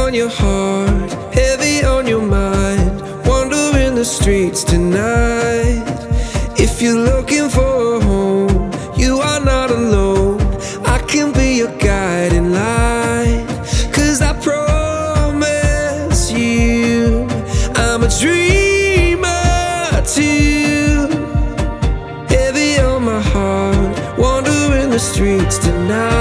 on your heart, heavy on your mind, wandering the streets tonight. If you're looking for a home, you are not alone. I can be your guiding light, 'cause I promise you I'm a dreamer too. Heavy on my heart, wandering the streets tonight.